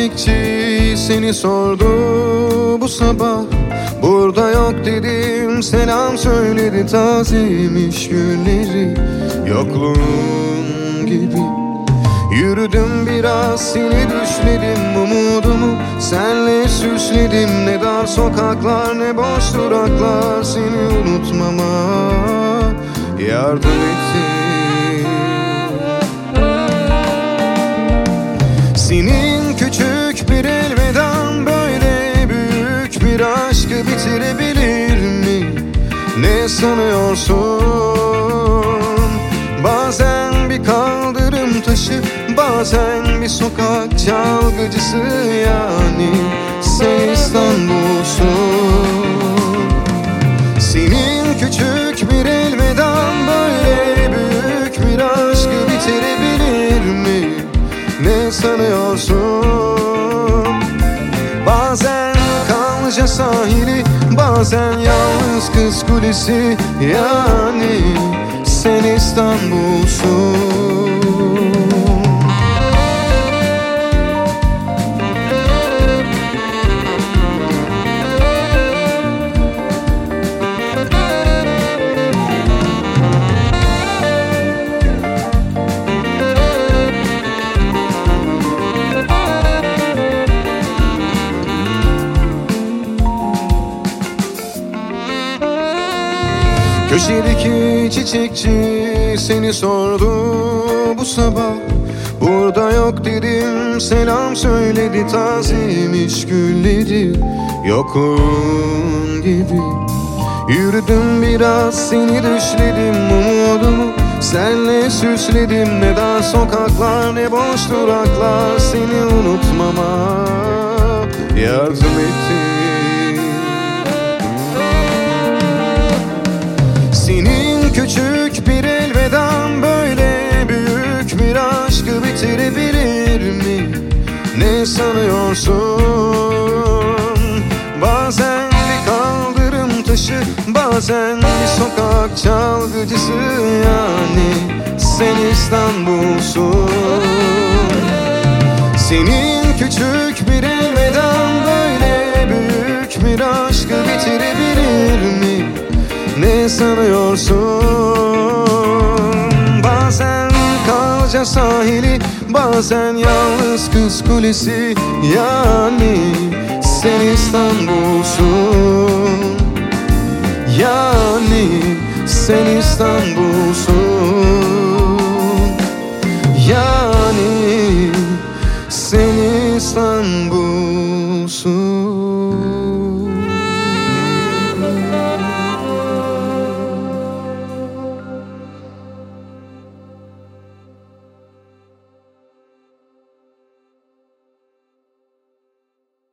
çiçekçi seni sordu bu sabah. Burada yok dedim, selam söyledi, tazeymiş gülleri yokluğun gibi. Yürüdüm biraz, seni düşledim, umudumu senle süsledim. Ne dar sokaklar ne boş duraklar seni unutmama yardım etti. Senin küçük bir elvedan böyle büyük bir aşkı bitirebilir mi? Ne sanıyorsun? Bazen bir kaldırım taşı, bazen bir sokak çalgıcısı, yani sen İstanbul'sun. Senin küçük bir elvedan böyle büyük bir aşkı bitirebilir mi? Ne sanıyorsun? Bazen Kanlıca sahili, bazen yalnız Kız Kulesi, yani sen İstanbul'sun. Köşedeki çiçekçi seni sordu bu sabah. Burada yok dedim, selam söyledi, tazeymiş gülleri yokluğun gibi. Yürüdüm biraz, seni düşledim, umudumu senle süsledim. Ne dar sokaklar ne boş duraklar seni unutmama yardım etti. Senin küçük bir elvedan böyle büyük bir aşkı bitirebilir mi? Ne sanıyorsun? Bazen bir kaldırım taşı, bazen bir sokak çalgıcısı, yani sen İstanbul'sun. Senin küçük bir elvedan böyle büyük bir aşkı bitirebilir mi? Ne sanıyorsun? Bazen Kanlıca sahili, bazen yalnız Kız Kulesi, yani sen İstanbul'sun. Yani sen İstanbul'sun.